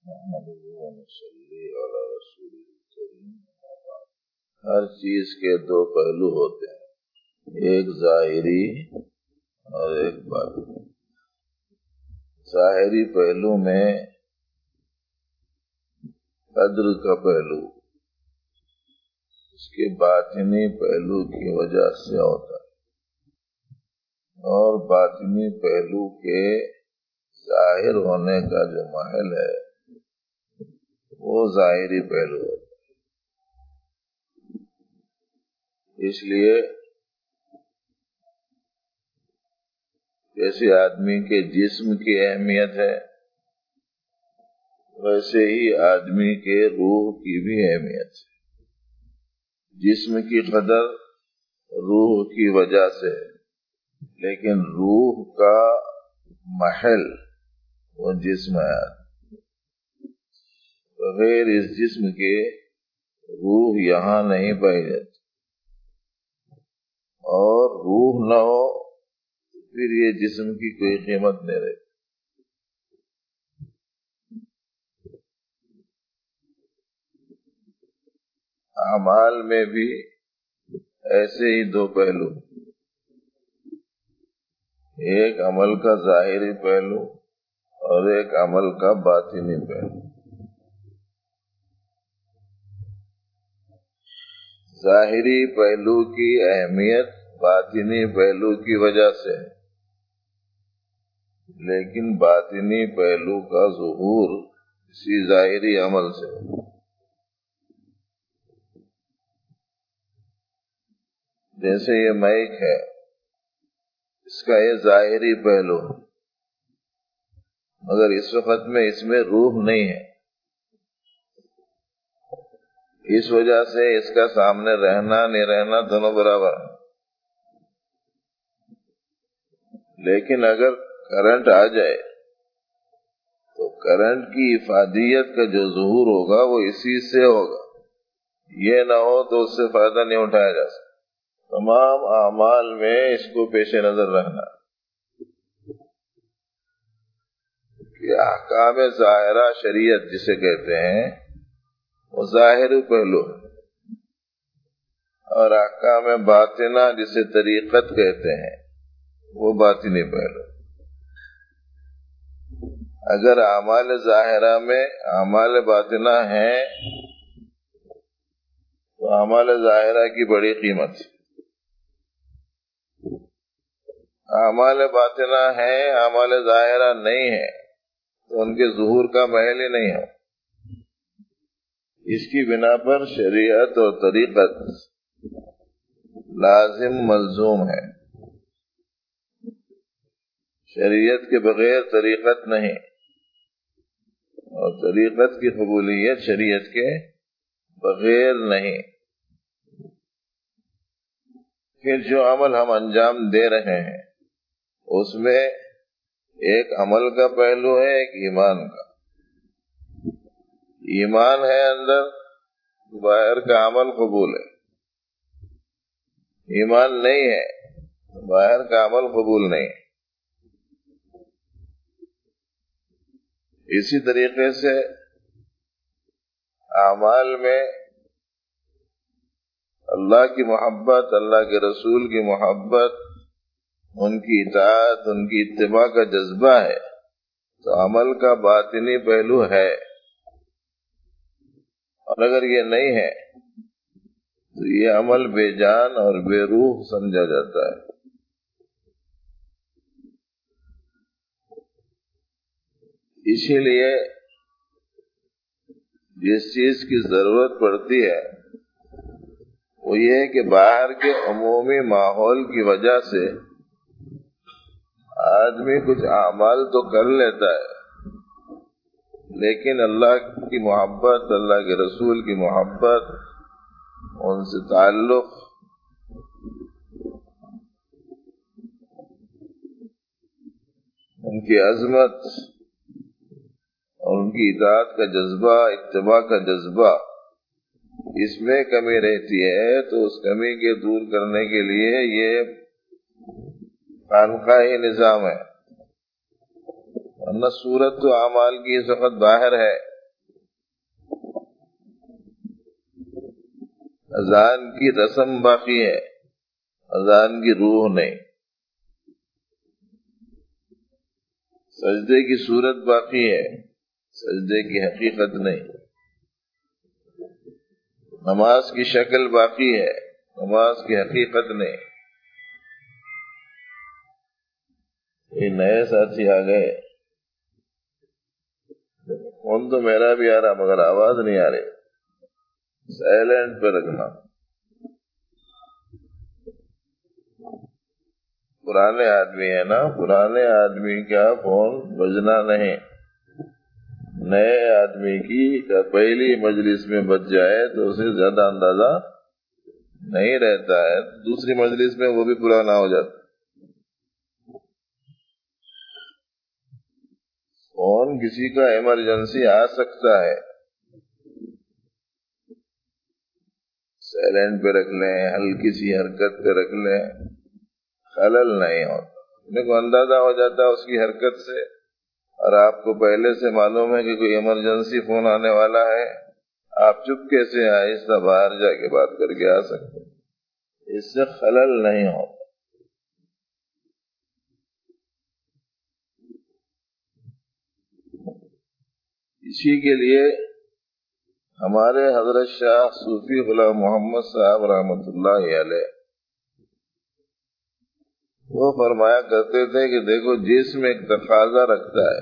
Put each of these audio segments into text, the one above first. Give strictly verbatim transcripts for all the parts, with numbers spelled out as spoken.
ہر چیز کے دو پہلو ہوتے ہیں، ایک ظاہری اور ایک باطنی۔ ظاہری پہلو میں قدر کا پہلو اس کے باطنی پہلو کی وجہ سے ہوتا ہے، اور باطنی پہلو کے ظاہر ہونے کا جو محل ہے وہ ظاہری پہلو ہوتا ہے۔ اس لیے جیسے آدمی کے جسم کی اہمیت ہے، ویسے ہی آدمی کے روح کی بھی اہمیت ہے۔ جسم کی قدر روح کی وجہ سے، لیکن روح کا محل وہ جسم ہے۔ بغیر اس جسم کے روح یہاں نہیں پائی جاتی، اور روح نہ ہو تو پھر یہ جسم کی کوئی قیمت نہیں رہتی۔ اعمال میں بھی ایسے ہی دو پہلو، ایک عمل کا ظاہری پہلو اور ایک عمل کا باطنی پہلو۔ ظاہری پہلو کی اہمیت باطنی پہلو کی وجہ سے ہے، لیکن باطنی پہلو کا ظہور اسی ظاہری عمل سے ہے۔ جیسے یہ مائک ہے، اس کا یہ ظاہری پہلو، مگر اس وقت میں اس میں روح نہیں ہے، اس وجہ سے اس کا سامنے رہنا نہیں رہنا دونوں برابر ہیں۔ لیکن اگر کرنٹ آ جائے تو کرنٹ کی افادیت کا جو ظہور ہوگا وہ اسی سے ہوگا، یہ نہ ہو تو اس سے فائدہ نہیں اٹھایا جا سکتا۔ تمام اعمال میں اس کو پیش نظر رکھنا کہ احکام ظاہرہ شریعت جسے کہتے ہیں وہ ظاہر پہلو ہے، اور احکام باطنہ جسے طریقت کہتے ہیں وہ باطنی پہلو۔ اگر اعمال ظاہرہ میں اعمال باطنہ ہیں تو اعمال ظاہرہ کی بڑی قیمت ہے، اعمال باطنہ ہیں اعمال ظاہرہ نہیں ہیں تو ان کے ظہور کا محل ہی نہیں ہے۔ اس کی بنا پر شریعت اور طریقت لازم ملزوم ہے، شریعت کے بغیر طریقت نہیں، اور طریقت کی قبولیت شریعت کے بغیر نہیں۔ پھر جو عمل ہم انجام دے رہے ہیں اس میں ایک عمل کا پہلو ہے، ایک ایمان کا۔ ایمان ہے اندر، باہر کا عمل قبول ہے، ایمان نہیں ہے، باہر کا عمل قبول نہیں ہے۔ اسی طریقے سے اعمال میں اللہ کی محبت، اللہ کے رسول کی محبت، ان کی اطاعت، ان کی اتباع کا جذبہ ہے تو عمل کا باطنی پہلو ہے، اور اگر یہ نہیں ہے تو یہ عمل بے جان اور بے روح سمجھا جاتا ہے۔ اسی لیے جس چیز کی ضرورت پڑتی ہے وہ یہ ہے کہ باہر کے عمومی ماحول کی وجہ سے آدمی کچھ اعمال تو کر لیتا ہے، لیکن اللہ کی محبت، اللہ کے رسول کی محبت، ان سے تعلق، ان کی عظمت اور ان کی اطاعت کا جذبہ، اتباع کا جذبہ، اس میں کمی رہتی ہے تو اس کمی کے دور کرنے کے لیے یہ خانقاہی نظام ہے۔ ورنہ صورت تو اعمال کی اس وقت باہر ہے، اذان کی رسم باقی ہے، اذان کی روح نہیں. سجدے کی صورت باقی ہے، سجدے کی حقیقت نہیں. نماز کی شکل باقی ہے، نماز کی حقیقت نہیں. یہ نئے ساتھی آ گئے. فون تو میرا بھی آ رہا مگر آواز نہیں آ رہی. سائلنٹ پہ رکھنا. پرانے آدمی ہے نا، پرانے آدمی کا فون بجنا نہیں. نئے آدمی کی پہلی مجلس میں بج جائے تو اسے زیادہ اندازہ نہیں رہتا ہے، دوسری مجلس میں وہ بھی پرانا ہو جاتا. فون کسی کا ایمرجنسی آ سکتا ہے، سائلنٹ پہ رکھ لیں، ہلکی سی حرکت پہ رکھ لیں، خلل نہیں ہوتا. میرے کو اندازہ ہو جاتا ہے اس کی حرکت سے، اور آپ کو پہلے سے معلوم ہے کہ کوئی ایمرجنسی فون آنے والا ہے، آپ چپکے سے آہستہ باہر جا کے بات کر کے آ سکتے ہیں. اس سے خلل نہیں ہوتا. اسی کے لیے ہمارے حضرت شاہ صوفی غلام محمد صاحب رحمۃ اللہ علیہ وہ فرمایا کرتے تھے کہ دیکھو جسم ایک تقاضا رکھتا ہے،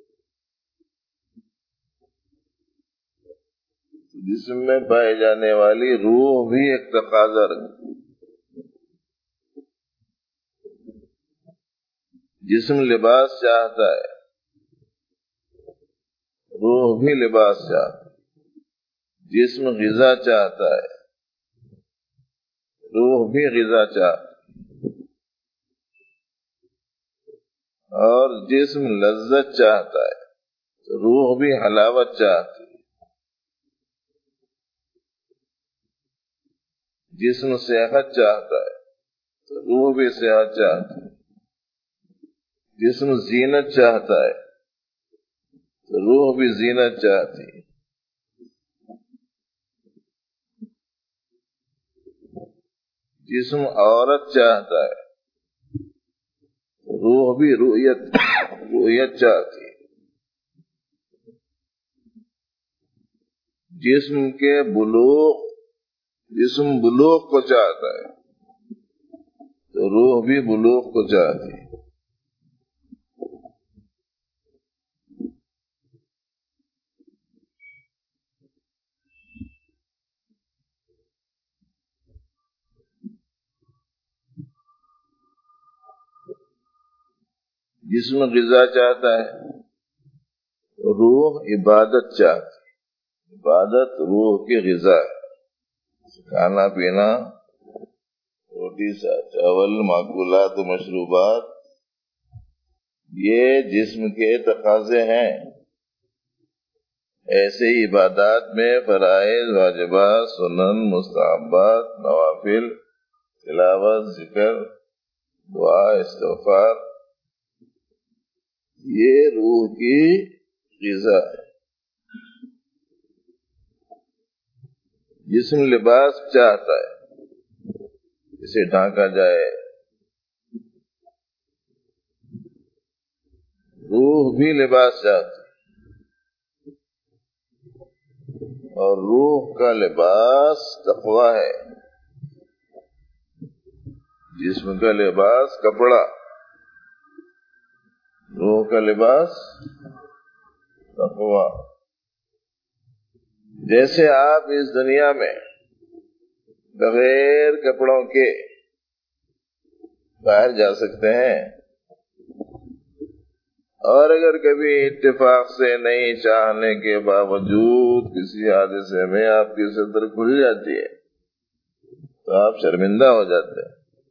جسم میں پائی جانے والی روح بھی ایک تقاضا رکھتی ہے. جسم لباس چاہتا ہے، روح بھی لباس چاہتا ہے. جسم غذا چاہتا ہے، روح بھی غذا چاہتا ہے. اور جسم لذت چاہتا ہے تو روح بھی حلاوت چاہتی ہے. جسم صحت چاہتا ہے تو روح بھی صحت چاہتی ہے. جسم زینت چاہتا ہے تو روح بھی زینت چاہتی ہے. جسم عورت چاہتا ہے، روح بھی رویت رویت چاہتی ہے. جسم کے بلوغ جسم بلوغ کو چاہتا ہے تو روح بھی بلوغ کو چاہتی ہے. جسم غذا چاہتا ہے، روح عبادت چاہتی ہے. عبادت روح کی غذا ہے. کھانا پینا، روٹی چاول، ماکولات و مشروبات، یہ جسم کے تقاضے ہیں. ایسے ہی عبادات میں فرائض، واجبات، سنن، مستحبات، نوافل، تلاوت، ذکر، دعا، استغفار، یہ روح کی غذا ہے. جسم لباس چاہتا ہے، اسے ڈھانکا جائے. روح بھی لباس چاہتی ہے، اور روح کا لباس تقویٰ ہے. جسم کا لباس کپڑا، روح کا لباس تقویٰ. جیسے آپ اس دنیا میں بغیر کپڑوں کے باہر جا سکتے ہیں، اور اگر کبھی اتفاق سے نہیں چاہنے کے باوجود کسی حادثے میں آپ کی صدر کھل جاتی ہے تو آپ شرمندہ ہو جاتے ہیں.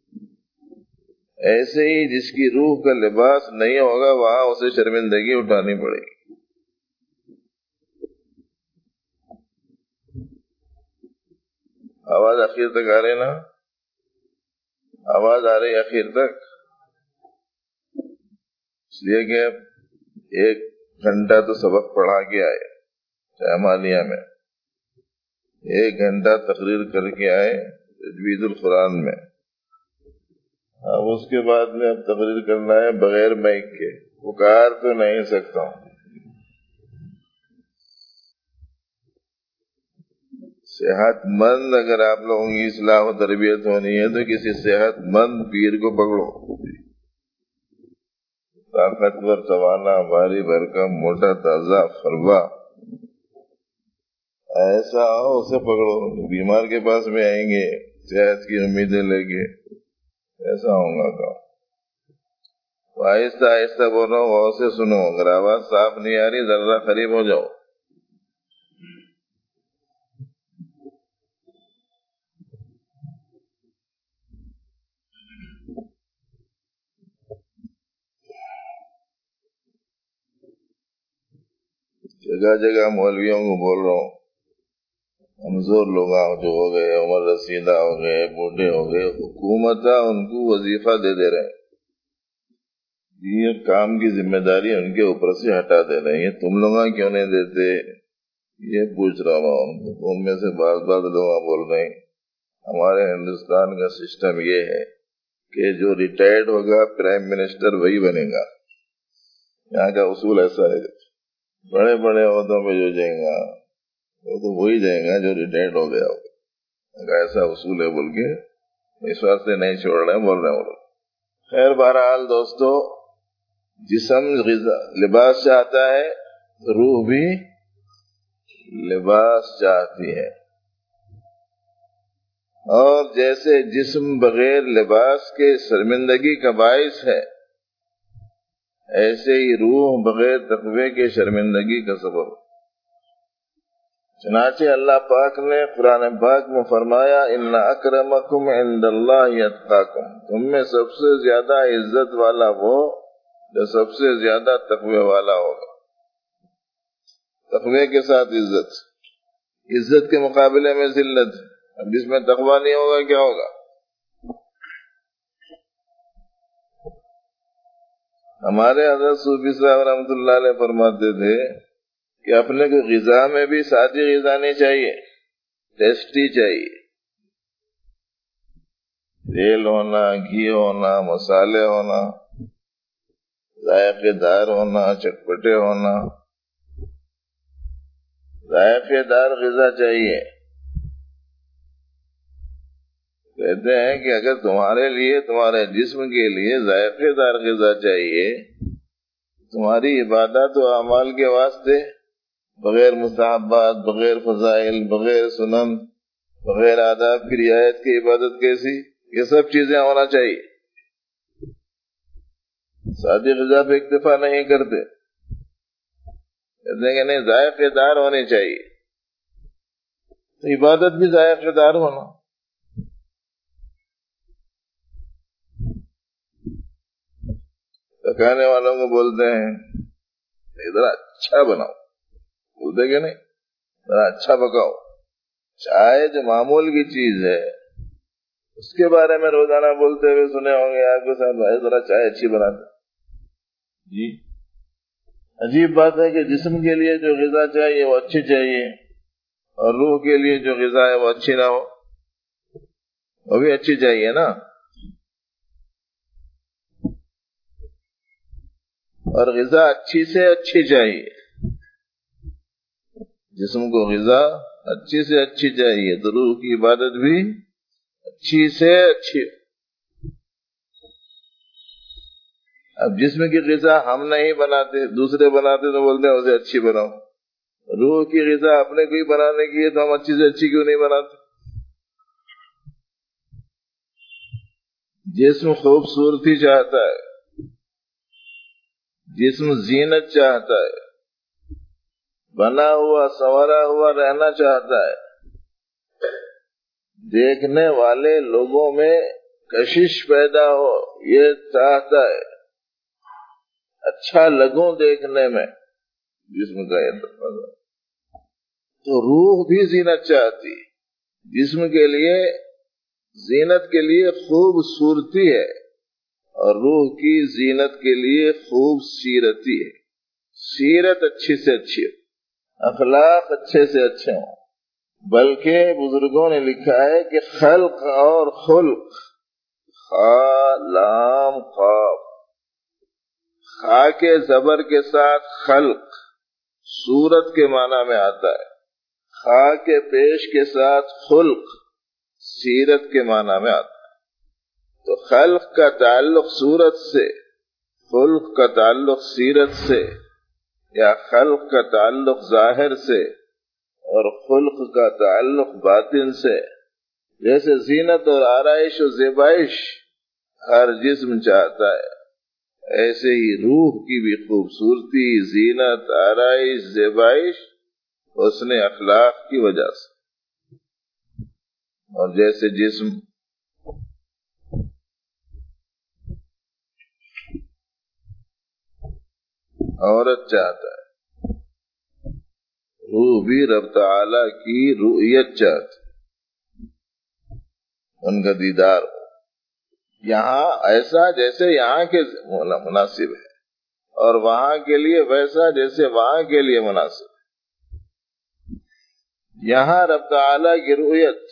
ایسے ہی جس کی روح کا لباس نہیں ہوگا وہاں اسے شرمندگی اٹھانی پڑے گی. آواز آخر تک آ رہی نا؟ آواز آ رہی آخر تک؟ اس لیے کہ ایک گھنٹہ تو سبق پڑھا کے آئے جامعہ میں. ایک گھنٹہ تقریر کر کے آئے تجوید القرآن میں، اب اس کے بعد میں اب تقریر کرنا ہے بغیر مائک کے، پکار تو نہیں سکتا ہوں۔ صحت مند اگر آپ لوگوں کی اصلاح و تربیت ہونی ہے تو کسی صحت مند پیر کو پکڑو، طاقتور، توانا، بھاری بھرکم، موٹا تازہ فروا ایسا ہو اسے پکڑو۔ بیمار کے پاس میں آئیں گے صحت کی امیدیں لے کے، ایسا ہوں گا کام۔ آہستہ آہستہ بول رہا ہوں، غور سے سنو، اگر آواز صاف نہیں آ رہی ذرا قریب ہو جاؤ۔ جگہ جگہ مولویوں کو بول رہا ہوں، کمزور لوگ جو ہو گئے، عمر رسیدہ ہو گئے، بوڑھے ہو گئے، حکومت ان کو وظیفہ دے دے رہے ہیں، یہ کام کی ذمہ داری ان کے اوپر سے ہٹا دے رہے ہیں، یہ تم لوگ کیوں نہیں دیتے؟ یہ پوچھ رہا ہوں۔ ان میں سے بعض بعض لوگ بول رہے ہیں ہمارے ہندوستان کا سسٹم یہ ہے کہ جو ریٹائرڈ ہوگا پرائم منسٹر وہی بنے گا، یہاں کا اصول ایسا ہے، بڑے بڑے عہدوں پہ جو جائیں گا وہ تو وہی جائیں گا جو ریٹائرڈ ہو گیا ہوگا، ایسا اصول ہے بول کے اس واسطے نہیں چھوڑ رہے ہیں، بول رہے ہیں۔ خیر بہرحال دوستو، جسم غذا لباس چاہتا ہے، روح بھی لباس چاہتی ہے، اور جیسے جسم بغیر لباس کے شرمندگی کا باعث ہے، ایسے ہی روح بغیر تقوی کے شرمندگی کا سبب۔ چنانچہ اللہ پاک نے قرآن پاک میں فرمایا ان اکرمکم عند اللہ اتقاکم، تم میں سب سے زیادہ عزت والا وہ جو سب سے زیادہ تقوی والا ہوگا۔ تقوی کے ساتھ عزت، عزت کے مقابلے میں ذلت، اب جس میں تقوی نہیں ہوگا کیا ہوگا؟ ہمارے حضرت صوفی صاحب رحمۃ اللہ علیہ فرماتے تھے کہ اپنے کو غذا میں بھی سادی غذا نہیں چاہیے، ٹیسٹی چاہیے، تیل ہونا، گھی ہونا، مسالے ہونا، ذائقے دار ہونا، چٹپٹے ہونا، ذائقے دار غذا چاہیے۔ کہتے ہیں کہ اگر تمہارے لیے، تمہارے جسم کے لیے ذائقے دار غذا چاہیے، تمہاری عبادات و اعمال کے واسطے بغیر مستحبات، بغیر فضائل، بغیر سنن، بغیر آداب کی رعایت کی عبادت کیسی؟ یہ سب چیزیں ہونا چاہیے۔ سادی غذا پہ اکتفا نہیں کرتے، کہتے ہیں کہ نہیں، ذائقے دار ہونی چاہیے، تو عبادت بھی ذائقے دار ہونا۔ پکانے والوں کو بولتے ہیں ذرا اچھا بناؤ، بولتے کہ نہیں، ذرا اچھا پکاؤ۔ چائے جو معمول کی چیز ہے اس کے بارے میں روزانہ بولتے ہوئے سنے ہوں گے آپ کے ساتھ، بھائی ذرا چائے اچھی بناتے جی۔ عجیب بات ہے کہ جسم کے لیے جو غذا چاہیے وہ اچھی چاہیے، اور روح کے لیے جو غذا ہے وہ اچھی نہ ہو، وہ بھی اچھی چاہیے نا۔ اور غذا اچھی سے اچھی چاہیے، جسم کو غذا اچھی سے اچھی چاہیے، تو روح کی عبادت بھی اچھی سے اچھی۔ اب جسم کی غذا ہم نہیں بناتے، دوسرے بناتے تو بولتے ہیں اسے اچھی بناؤ۔ روح کی غذا اپنے کو ہی بنانے کی ہے تو ہم اچھی سے اچھی کیوں نہیں بناتے؟ جسم خوبصورتی چاہتا ہے، جسم زینت چاہتا ہے، بنا ہوا سنورا ہوا رہنا چاہتا ہے، دیکھنے والے لوگوں میں کشش پیدا ہو یہ چاہتا ہے، اچھا لگوں دیکھنے میں، جسم کا یہ تو روح بھی زینت چاہتی، جسم کے لیے زینت کے لیے خوبصورتی ہے، اور روح کی زینت کے لیے خوب سیرتی ہے، سیرت اچھی سے اچھی ہو، اخلاق اچھے سے اچھے ہوں، بلکہ بزرگوں نے لکھا ہے کہ خلق اور خلق، خا لام قاف، خا کے زبر کے ساتھ خلق صورت کے معنی میں آتا ہے، خا کے پیش کے ساتھ خلق سیرت کے معنی میں آتا ہے۔ تو خلق کا تعلق صورت سے، خلق کا تعلق سیرت سے، یا خلق کا تعلق ظاہر سے اور خلق کا تعلق باطن سے۔ جیسے زینت اور آرائش و زیبائش ہر جسم چاہتا ہے، ایسے ہی روح کی بھی خوبصورتی، زینت، آرائش، زیبائش حسن اخلاق کی وجہ سے۔ اور جیسے جسم عورت چاہتا ہے، روح بھی رب تعالی کی رؤیت چاہتی، ان کا دیدار ہو۔ یہاں ایسا جیسے یہاں کے مناسب ہے، اور وہاں کے لیے ویسا جیسے وہاں کے لیے مناسب ہے۔ یہاں رب تعالی کی رؤیت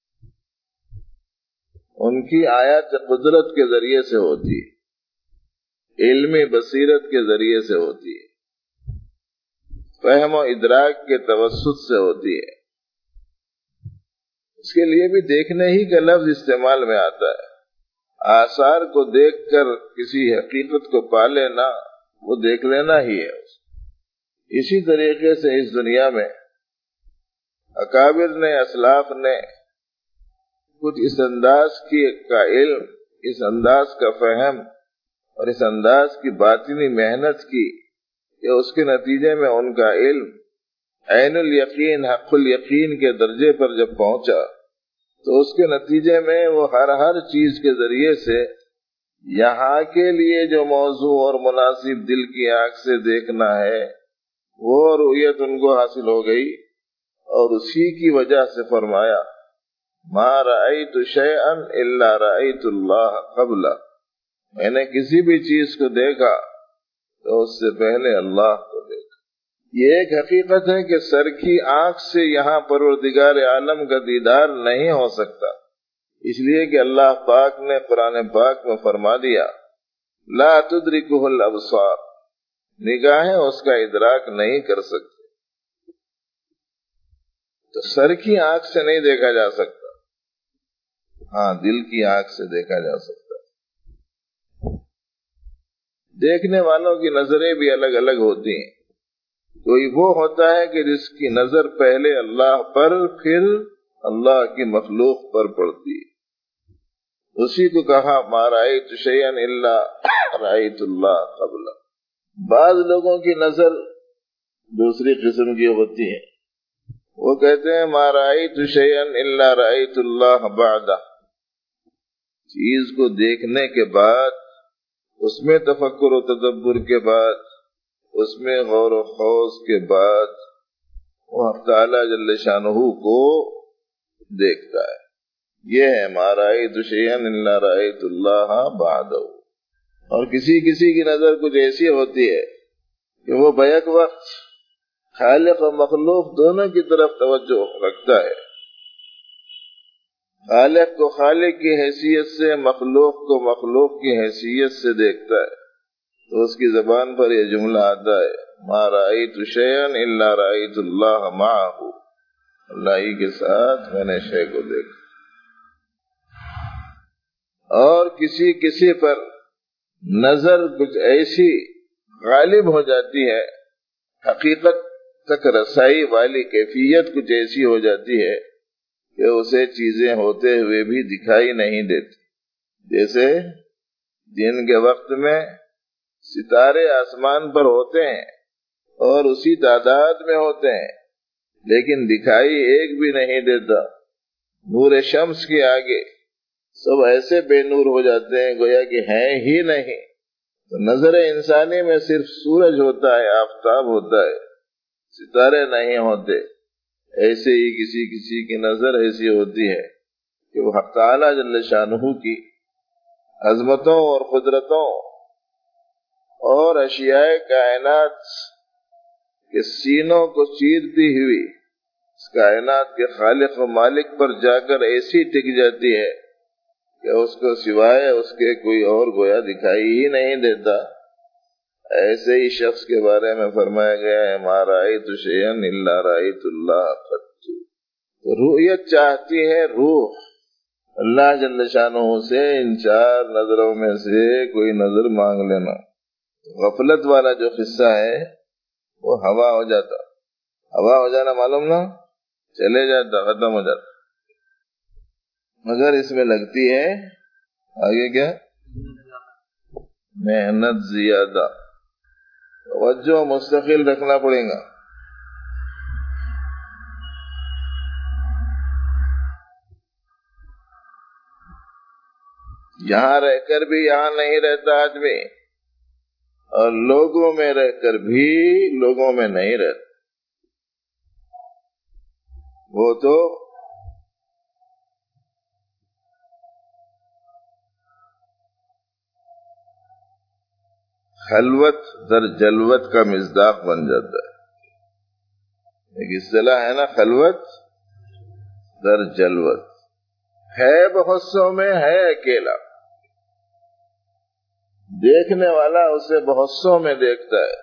ان کی آیات قدرت کے ذریعے سے ہوتی ہے، علمی بصیرت کے ذریعے سے ہوتی ہے، فہم و ادراک کے توسط سے ہوتی ہے۔ اس کے لیے بھی دیکھنے ہی کا لفظ استعمال میں آتا ہے۔ آثار کو دیکھ کر کسی حقیقت کو پا لینا، وہ دیکھ لینا ہی ہے۔ اسی طریقے سے اس دنیا میں اکابر نے، اسلاف نے کچھ اس انداز کی کا علم، اس انداز کا فہم اور اس انداز کی باطنی محنت کی کہ اس کے نتیجے میں ان کا علم عین الیقین، حق الیقین کے درجے پر جب پہنچا تو اس کے نتیجے میں وہ ہر ہر چیز کے ذریعے سے یہاں کے لیے جو موضوع اور مناسب دل کی آنکھ سے دیکھنا ہے وہ رؤیت ان کو حاصل ہو گئی، اور اسی کی وجہ سے فرمایا ما رأیت شیئا الا رأیت اللہ قبلہ، میں نے کسی بھی چیز کو دیکھا تو اس سے پہلے اللہ کو دیکھا۔ یہ ایک حقیقت ہے کہ سر کی آنکھ سے یہاں پروردگار عالم کا دیدار نہیں ہو سکتا، اس لیے کہ اللہ پاک نے قرآن پاک میں فرما دیا لا تدرکہ الابصار، نگاہیں اس کا ادراک نہیں کر سکتی۔ تو سر کی آنکھ سے نہیں دیکھا جا سکتا، ہاں دل کی آنکھ سے دیکھا جا سکتا۔ دیکھنے والوں کی نظریں بھی الگ الگ ہوتی ہیں۔ کوئی وہ ہوتا ہے کہ جس کی نظر پہلے اللہ پر پھر اللہ کی مخلوق پر پڑتی ہے، اسی کو کہا ما رأیت شیئا الا رأیت اللہ قبلہ۔ بعض لوگوں کی نظر دوسری قسم کی ہوتی ہے، وہ کہتے ہیں ما رأیت شیئا الا رأیت اللہ بعدہ، چیز کو دیکھنے کے بعد، اس میں تفکر و تدبر کے بعد، اس میں غور و خوض کے بعد وہ حق تعالی جل شانہ کو دیکھتا ہے۔ یہ ہے ما رأیت شیئا الا رأیت اللہ بعدہ۔ اور کسی کسی کی نظر کچھ ایسی ہوتی ہے کہ وہ بیک وقت خالق و مخلوق دونوں کی طرف توجہ رکھتا ہے، خالق کو خالق کی حیثیت سے، مخلوق کو مخلوق کی حیثیت سے دیکھتا ہے، تو اس کی زبان پر یہ جملہ آتا ہے ما رأیت شیئا الا رأیت اللہ معہ، اللہ ہی کے ساتھ میں نے شے کو دیکھا۔ اور کسی کسی پر نظر کچھ ایسی غالب ہو جاتی ہے، حقیقت تک رسائی والی کیفیت کچھ ایسی ہو جاتی ہے کہ اسے چیزیں ہوتے ہوئے بھی دکھائی نہیں دیتی۔ جیسے دن کے وقت میں ستارے آسمان پر ہوتے ہیں اور اسی تعداد میں ہوتے ہیں، لیکن دکھائی ایک بھی نہیں دیتا۔ نور شمس کے آگے سب ایسے بے نور ہو جاتے ہیں گویا کہ ہیں ہی نہیں۔ تو نظر انسانی میں صرف سورج ہوتا ہے، آفتاب ہوتا ہے، ستارے نہیں ہوتے۔ ایسے ہی کسی کسی کی نظر ایسی ہوتی ہے کہ وہ حق تعالی جل شانہ کی عظمتوں اور قدرتوں اور اشیاء کائنات کے سینوں کو چیرتی ہوئی اس کائنات کے خالق و مالک پر جا کر ایسی ٹک جاتی ہے کہ اس کو سوائے اس کے کوئی اور گویا دکھائی ہی نہیں دیتا. ایسے ہی شخص کے بارے میں فرمایا گیا ہے ما رأیت شیئا الا رأیت اللہ قط. رؤیت چاہتی ہے روح اللہ جل شانہ سے ان چار نظروں میں سے کوئی نظر مانگ لینا. غفلت والا جو قصہ ہے وہ ہوا ہو جاتا. ہوا ہو جانا معلوم نا، چلے جاتا، ختم ہو جاتا. مگر اس میں لگتی ہے آگے کیا محنت زیادہ، توجہ مستقل رکھنا پڑے گا. یہاں رہ کر بھی یہاں نہیں رہتا آدمی، اور لوگوں میں رہ کر بھی لوگوں میں نہیں رہتا. وہ تو خلوت در جلوت کا مصداق بن جاتا ہے. ایک اصطلاح ہے نا، خلوت در جلوت. ہے بہت سو میں ہے اکیلا، دیکھنے والا اسے بہت سو میں دیکھتا ہے،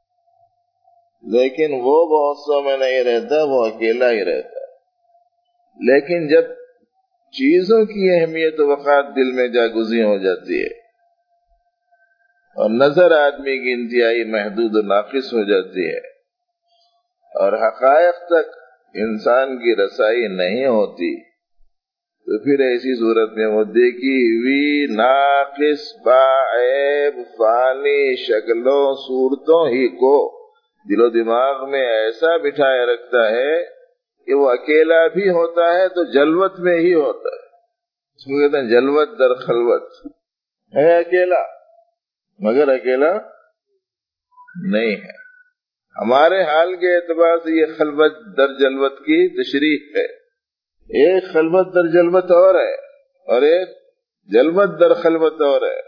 لیکن وہ بہت سو میں نہیں رہتا، وہ اکیلا ہی رہتا ہے. لیکن جب چیزوں کی اہمیت و وقار دل میں جاگزیں ہو جاتی ہے اور نظر آدمی کی انتہائی محدود و ناقص ہو جاتی ہے اور حقائق تک انسان کی رسائی نہیں ہوتی، تو پھر ایسی صورت میں وہ دیکھی ہوئی ناقص باعیب فانی شکلوں صورتوں ہی کو دل و دماغ میں ایسا بٹھائے رکھتا ہے کہ وہ اکیلا بھی ہوتا ہے تو جلوت میں ہی ہوتا ہے. اس کو کہتے ہیں جلوت در خلوت. ہے اکیلا مگر اکیلا نہیں ہے. ہمارے حال کے اعتبار سے یہ خلوت در جلوت کی تشریح ہے. ایک خلوت در جلوت اور ہے اور ایک جلوت در خلوت اور ہے.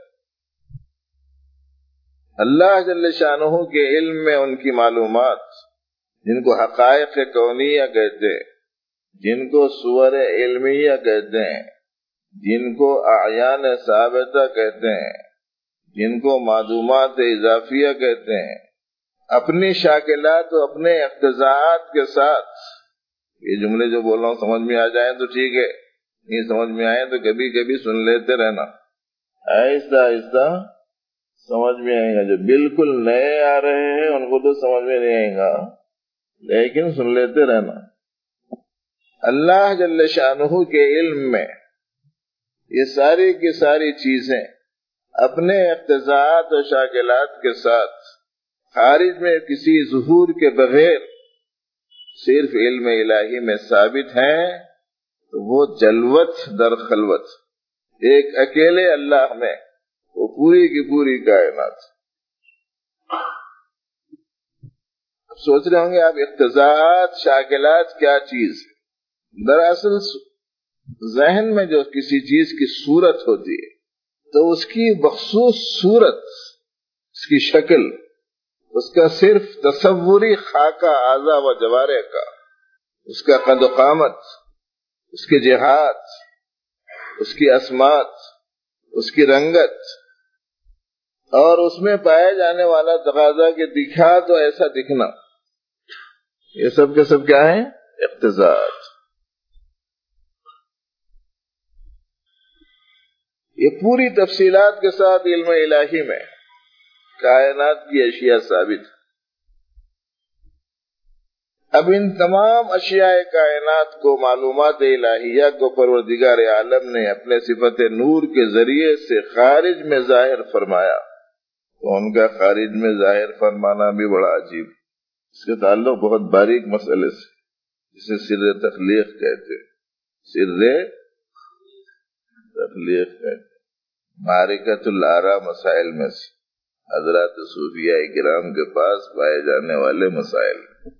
اللہ جل شانہ کے علم میں ان کی معلومات، جن کو حقائق کونیہ کہتے ہیں، جن کو صور علمیہ کہتے ہیں، جن کو اعیان ثابتہ کہتے ہیں، جن کو معلومات اضافیہ کہتے ہیں، اپنی شاکلات و اپنے اقتضاءات کے ساتھ. یہ جملے جو بول رہا ہوں سمجھ میں آ جائیں تو ٹھیک ہے، نہیں سمجھ میں آئے تو کبھی کبھی سن لیتے رہنا. آہستہ آہستہ سمجھ میں آئے گا. جو بالکل نئے آ رہے ہیں ان کو تو سمجھ میں نہیں آئے گا، لیکن سن لیتے رہنا. اللہ جل شانہ کے علم میں یہ ساری کی ساری چیزیں اپنے اقتضاءات و شاکلات کے ساتھ خارج میں کسی ظہور کے بغیر صرف علم الہی میں ثابت ہیں، تو وہ جلوت در خلوت. ایک اکیلے اللہ میں وہ پوری کی پوری کائنات. سوچ رہے ہوں گے آپ اقتضاءات شاکلات کیا چیز ہے؟ دراصل ذہن میں جو کسی چیز کی صورت ہوتی ہے تو اس کی مخصوص صورت، اس کی شکل، اس کا صرف تصوری خاکہ اعضاء و جوارح کا، اس کا قد و قامت، اس کے جہات، اس کی اسمات، اس کی رنگت، اور اس میں پائے جانے والا تقاضا کہ دکھا تو ایسا دکھنا، یہ سب کے سب کیا ہیں؟ اقتضاءات. یہ پوری تفصیلات کے ساتھ علم الہی میں کائنات کی اشیاء ثابت. اب ان تمام اشیاء کائنات کو، معلومات الہیہ کو پروردگار عالم نے اپنے صفت نور کے ذریعے سے خارج میں ظاہر فرمایا. تو ان کا خارج میں ظاہر فرمانا بھی بڑا عجیب. اس کے تعلق بہت باریک مسئلے سے، جسے سر تخلیق کہتے ہیں. سر تخلیق کہتے ہیں. معرکۃ الآراء مسائل میں سے حضرات صوفیاء کرام کے پاس پائے جانے والے مسائل.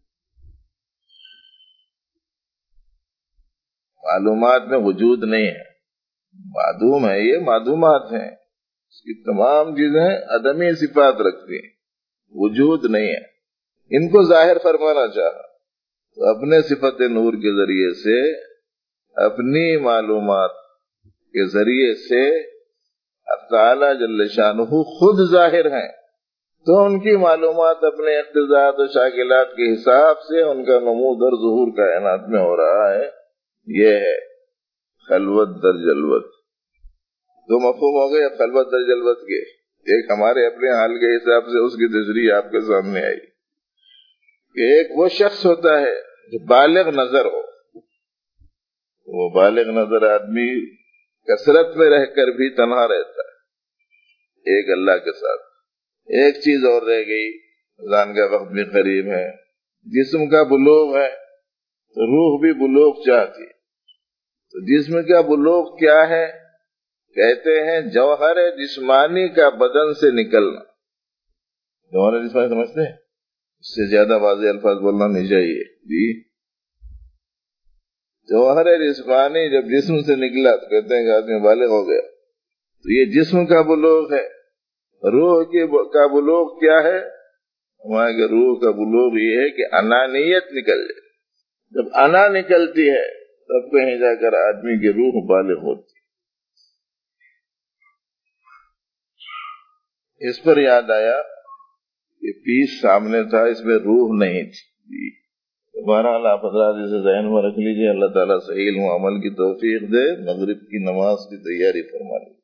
معلومات میں وجود نہیں ہے، معدوم ہے، یہ معدومات ہیں. اس کی تمام چیزیں عدمی صفات رکھتی ہیں، وجود نہیں ہے. ان کو ظاہر فرمانا چاہا اپنے صفت نور کے ذریعے سے، اپنی معلومات کے ذریعے سے تعالی جل شانہ خود ظاہر ہیں، تو ان کی معلومات اپنے اقتضاءات و شاکلات کے حساب سے ان کا نمود اور ظہور کائنات میں ہو رہا ہے۔ یہ ہے خلوت در جلوت۔ دو مفہوم ہو گئے اب خلوت در جلوت کے۔ ایک ہمارے اپنے حال کے حساب سے اس کی تشریح آپ کے سامنے آئی کہ ایک وہ شخص ہوتا ہے جو بالغ نظر ہو، وہ بالغ نظر آدمی کثرت میں رہ کر بھی تنہا رہتا ہے ایک اللہ کے ساتھ۔ ایک چیز اور رہ گئی، اذان کا وقت بھی قریب ہے، جسم کا بلوغ ہے تو روح بھی بلوغ چاہتی ہے۔ تو جسم کا بلوغ کیا ہے؟ کہتے ہیں جوہر جسمانی کا بدن سے نکلنا۔ جوہر جسمانی سمجھتے ہیں؟ اس سے زیادہ واضح الفاظ بولنا نہیں چاہیے جی۔ جوہر جسمانی جب جسم سے نکلا تو کہتے ہیں کہ آدمی بالغ ہو گیا، تو یہ جسم کا بلوغ ہے۔ روح کی کا بلوغ کیا ہے؟ ہمارے کہ روح کا بلوغ یہ ہے کہ انانیت نکل جائے۔ جب انا نکلتی ہے تب کہیں جا کر آدمی کی روح بالغ ہوتی ہے۔ اس پر یاد آیا کہ پیس سامنے تھا، اس میں روح نہیں تھی۔ بہرحال آپ حضرات اسے ذہن میں رکھ لیجیے۔ اللہ تعالیٰ صحیح علم و عمل کی توفیق دے، مغرب کی نماز کی تیاری فرما لے۔